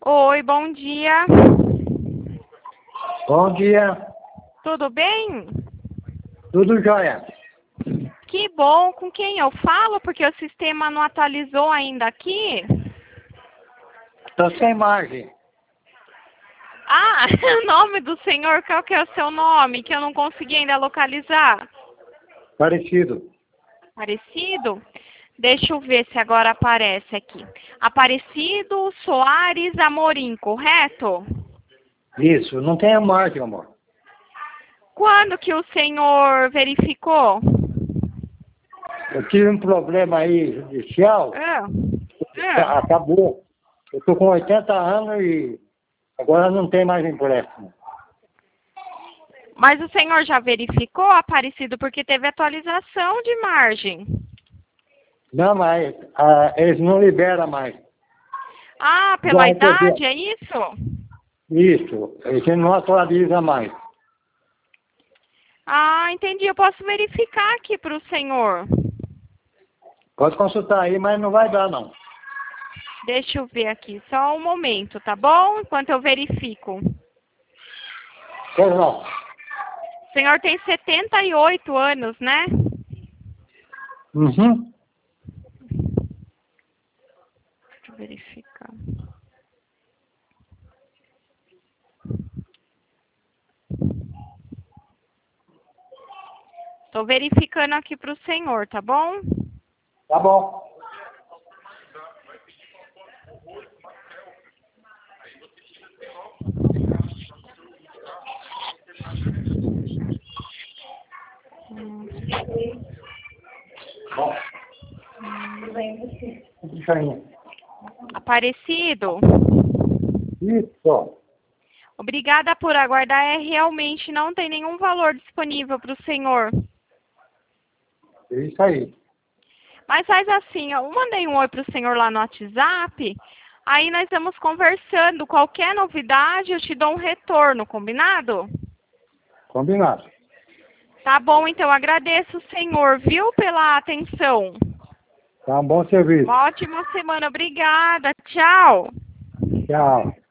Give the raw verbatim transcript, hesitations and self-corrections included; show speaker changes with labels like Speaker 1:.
Speaker 1: Oi, bom dia.
Speaker 2: Bom dia,
Speaker 1: Tudo bem?
Speaker 2: tudo jóia.
Speaker 1: Que bom. Com quem eu falo? Porque o sistema não atualizou ainda aqui.
Speaker 2: Estou sem imagem.
Speaker 1: Ah, o nome do senhor, qual que é o seu nome? Que eu não consegui ainda localizar.
Speaker 2: Parecido.
Speaker 1: Aparecido? Deixa eu ver se agora aparece aqui. Aparecido Soares Amorim, correto?
Speaker 2: Isso, não tem imagem, amor.
Speaker 1: Quando que o senhor verificou?
Speaker 2: Eu tive um problema aí judicial,
Speaker 1: Ah, ah.
Speaker 2: acabou. Eu estou com oitenta anos e agora não tem mais empréstimo.
Speaker 1: Mas o senhor já verificou, Aparecido, porque teve atualização de margem.
Speaker 2: Não, mas ah, eles não liberam mais.
Speaker 1: Ah, pela
Speaker 2: Já
Speaker 1: idade,
Speaker 2: recebi-
Speaker 1: é isso?
Speaker 2: Isso, eles não atualizam mais.
Speaker 1: Ah, entendi. Eu posso verificar aqui para o senhor.
Speaker 2: Pode consultar aí, mas não vai dar, não.
Speaker 1: Deixa eu ver aqui, só um momento, tá bom? Enquanto eu verifico.
Speaker 2: Pois não.
Speaker 1: O senhor tem setenta e oito anos, né?
Speaker 2: Uhum.
Speaker 1: Deixa eu verificar. Estou verificando aqui para o senhor, tá bom?
Speaker 2: Tá bom. Bom. Deixa aí.
Speaker 1: Aparecido,
Speaker 2: Isso.
Speaker 1: obrigada por aguardar. É, realmente não tem nenhum valor disponível para o senhor.
Speaker 2: Isso aí.
Speaker 1: Mas faz assim, ó, eu mandei um oi para o senhor lá no WhatsApp. Aí nós estamos conversando. Qualquer novidade, eu te dou um retorno, combinado?
Speaker 2: Combinado.
Speaker 1: Tá bom, então agradeço o senhor, viu, pela atenção.
Speaker 2: Tá um bom serviço.
Speaker 1: Uma ótima semana, obrigada, tchau.
Speaker 2: Tchau.